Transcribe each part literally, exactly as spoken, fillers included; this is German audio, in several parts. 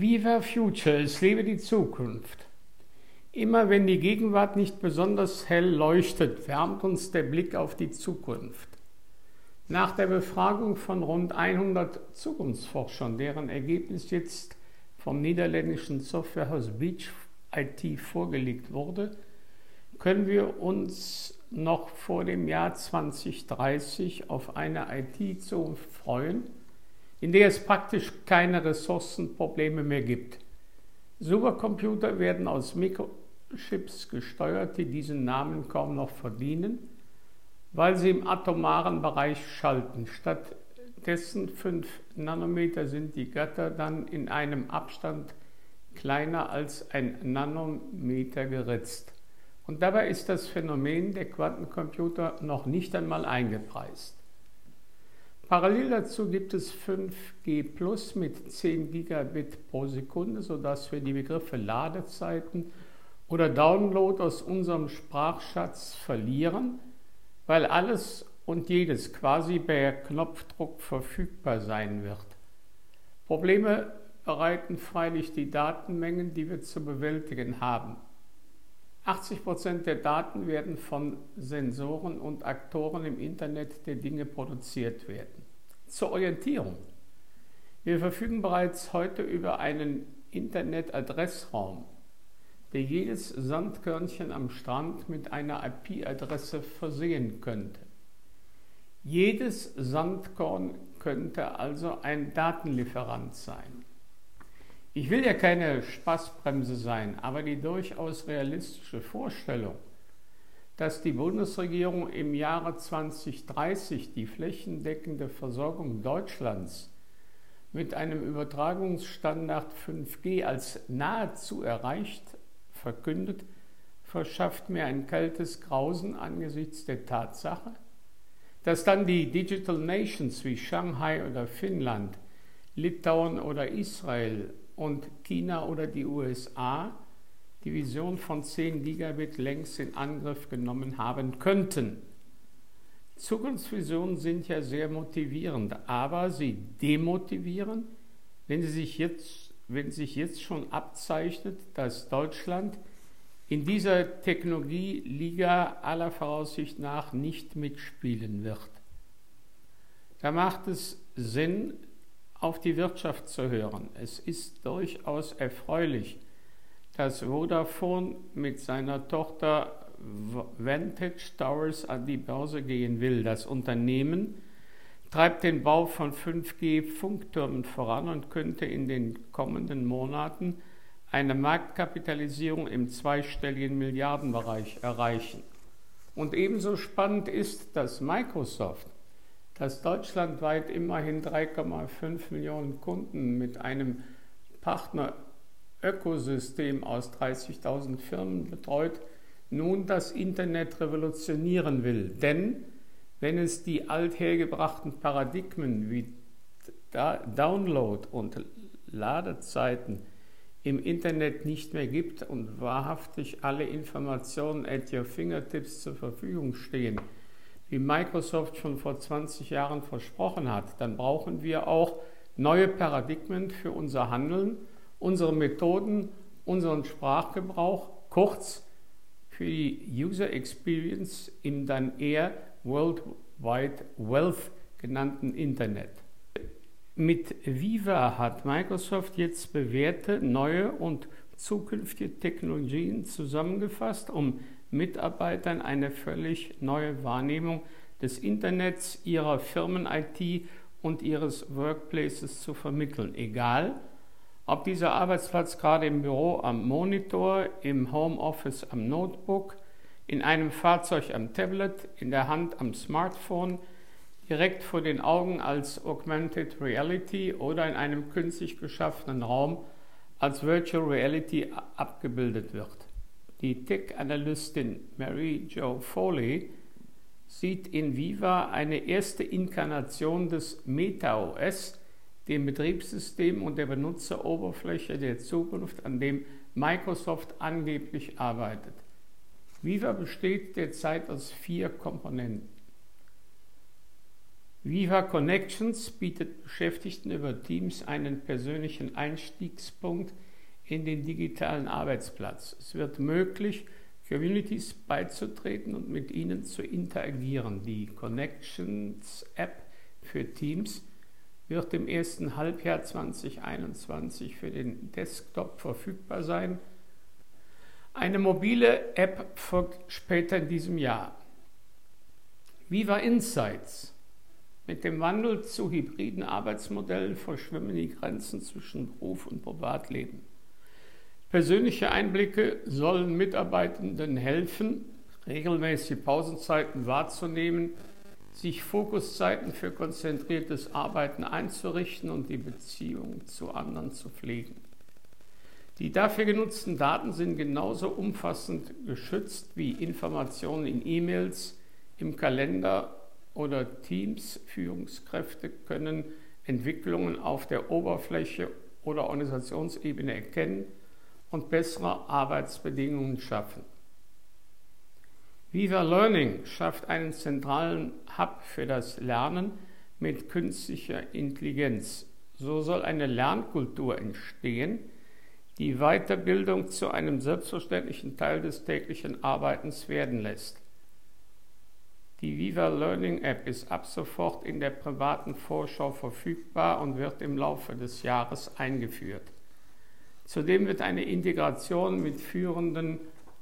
Viva Future, es lebe die Zukunft. Immer wenn die Gegenwart nicht besonders hell leuchtet, wärmt uns der Blick auf die Zukunft. Nach der Befragung von rund hundert Zukunftsforschern, deren Ergebnis jetzt vom niederländischen Softwarehaus Beach I T vorgelegt wurde, können wir uns noch vor dem Jahr zwanzig dreißig auf eine I T-Zukunft freuen, in der es praktisch keine Ressourcenprobleme mehr gibt. Supercomputer werden aus Mikrochips gesteuert, die diesen Namen kaum noch verdienen, weil sie im atomaren Bereich schalten. Stattdessen fünf Nanometer sind die Gatter dann in einem Abstand kleiner als ein Nanometer geritzt. Und dabei ist das Phänomen der Quantencomputer noch nicht einmal eingepreist. Parallel dazu gibt es fünf G plus mit zehn Gigabit pro Sekunde, sodass wir die Begriffe Ladezeiten oder Download aus unserem Sprachschatz verlieren, weil alles und jedes quasi per Knopfdruck verfügbar sein wird. Probleme bereiten freilich die Datenmengen, die wir zu bewältigen haben. achtzig Prozent der Daten werden von Sensoren und Aktoren im Internet der Dinge produziert werden. Zur Orientierung. Wir verfügen bereits heute über einen Internetadressraum, der jedes Sandkörnchen am Strand mit einer I P-Adresse versehen könnte. Jedes Sandkorn könnte also ein Datenlieferant sein. Ich will ja keine Spaßbremse sein, aber die durchaus realistische Vorstellung, dass die Bundesregierung im Jahre zwanzig dreißig die flächendeckende Versorgung Deutschlands mit einem Übertragungsstandard fünf G als nahezu erreicht verkündet, verschafft mir ein kaltes Grausen angesichts der Tatsache, dass dann die Digital Nations wie Shanghai oder Finnland, Litauen oder Israel und China oder die U S A die Vision von zehn Gigabit längst in Angriff genommen haben könnten. Zukunftsvisionen sind ja sehr motivierend, aber sie demotivieren, wenn, sie sich jetzt, wenn sich jetzt schon abzeichnet, dass Deutschland in dieser Technologieliga aller Voraussicht nach nicht mitspielen wird. Da macht es Sinn, auf die Wirtschaft zu hören. Es ist durchaus erfreulich, dass Vodafone mit seiner Tochter Vantage Towers an die Börse gehen will. Das Unternehmen treibt den Bau von fünf G Funktürmen voran und könnte in den kommenden Monaten eine Marktkapitalisierung im zweistelligen Milliardenbereich erreichen. Und ebenso spannend ist, dass Microsoft, das deutschlandweit immerhin drei Komma fünf Millionen Kunden mit einem Partner-Ökosystem aus dreißigtausend Firmen betreut, nun das Internet revolutionieren will. Denn wenn es die althergebrachten Paradigmen wie Download und Ladezeiten im Internet nicht mehr gibt und wahrhaftig alle Informationen at your fingertips zur Verfügung stehen, wie Microsoft schon vor zwanzig Jahren versprochen hat, dann brauchen wir auch neue Paradigmen für unser Handeln, unsere Methoden, unseren Sprachgebrauch, kurz für die User Experience im dann eher World Wide Wealth genannten Internet. Mit Viva hat Microsoft jetzt bewährte, neue und zukünftige Technologien zusammengefasst, um Mitarbeitern eine völlig neue Wahrnehmung des Internets, ihrer Firmen-I T und ihres Workplaces zu vermitteln. Egal, ob dieser Arbeitsplatz gerade im Büro am Monitor, im Homeoffice am Notebook, in einem Fahrzeug am Tablet, in der Hand am Smartphone, direkt vor den Augen als Augmented Reality oder in einem künstlich geschaffenen Raum als Virtual Reality abgebildet wird. Die Tech-Analystin Mary Jo Foley sieht in Viva eine erste Inkarnation des Meta O S, dem Betriebssystem und der Benutzeroberfläche der Zukunft, an dem Microsoft angeblich arbeitet. Viva besteht derzeit aus vier Komponenten. Viva Connections bietet Beschäftigten über Teams einen persönlichen Einstiegspunkt in den digitalen Arbeitsplatz. Es wird möglich, Communities beizutreten und mit ihnen zu interagieren. Die Connections-App für Teams wird im ersten Halbjahr zweitausendeinundzwanzig für den Desktop verfügbar sein. Eine mobile App folgt später in diesem Jahr. Viva Insights. Mit dem Wandel zu hybriden Arbeitsmodellen verschwimmen die Grenzen zwischen Beruf und Privatleben. Persönliche Einblicke sollen Mitarbeitenden helfen, regelmäßige Pausenzeiten wahrzunehmen, sich Fokuszeiten für konzentriertes Arbeiten einzurichten und die Beziehung zu anderen zu pflegen. Die dafür genutzten Daten sind genauso umfassend geschützt wie Informationen in E-Mails, im Kalender oder Teams. Führungskräfte können Entwicklungen auf der Oberfläche oder Organisationsebene erkennen und bessere Arbeitsbedingungen schaffen. Viva Learning schafft einen zentralen Hub für das Lernen mit künstlicher Intelligenz. So soll eine Lernkultur entstehen, die Weiterbildung zu einem selbstverständlichen Teil des täglichen Arbeitens werden lässt. Die Viva Learning App ist ab sofort in der privaten Vorschau verfügbar und wird im Laufe des Jahres eingeführt. Zudem wird eine Integration mit führenden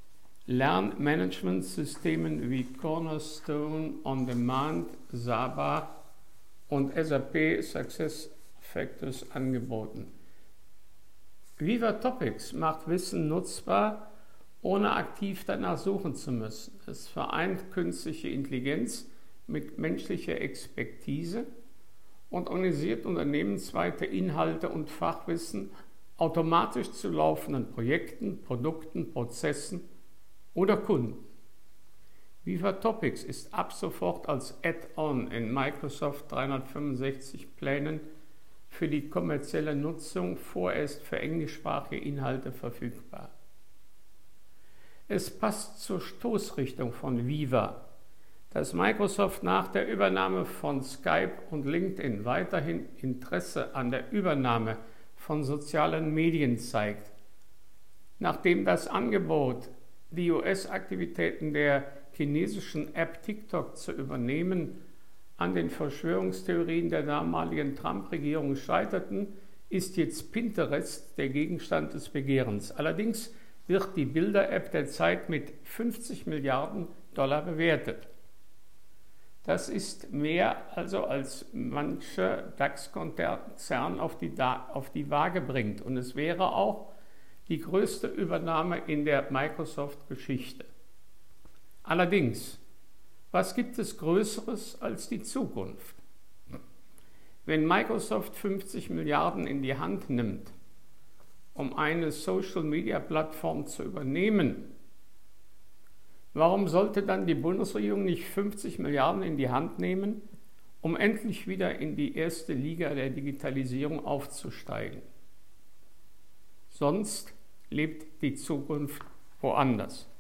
Lernmanagementsystemen wie Cornerstone On Demand, Saba und S A P SuccessFactors angeboten. Viva Topics macht Wissen nutzbar, ohne aktiv danach suchen zu müssen. Es vereint künstliche Intelligenz mit menschlicher Expertise und organisiert unternehmensweite Inhalte und Fachwissen automatisch zu laufenden Projekten, Produkten, Prozessen oder Kunden. Viva Topics ist ab sofort als Add-on in Microsoft dreihundertfünfundsechzig Plänen für die kommerzielle Nutzung vorerst für englischsprachige Inhalte verfügbar. Es passt zur Stoßrichtung von Viva, dass Microsoft nach der Übernahme von Skype und LinkedIn weiterhin Interesse an der Übernahme von sozialen Medien zeigt. Nachdem das Angebot, die U S-Aktivitäten der chinesischen App TikTok zu übernehmen, an den Verschwörungstheorien der damaligen Trump-Regierung scheiterten, ist jetzt Pinterest der Gegenstand des Begehrens. Allerdings wird die Bilder-App derzeit mit fünfzig Milliarden Dollar bewertet. Das ist mehr also als mancher DAX-Konzern auf die, auf die Waage bringt. Und es wäre auch die größte Übernahme in der Microsoft-Geschichte. Allerdings, was gibt es Größeres als die Zukunft? Wenn Microsoft fünfzig Milliarden in die Hand nimmt, um eine Social-Media-Plattform zu übernehmen, warum sollte dann die Bundesregierung nicht fünfzig Milliarden in die Hand nehmen, um endlich wieder in die erste Liga der Digitalisierung aufzusteigen? Sonst lebt die Zukunft woanders.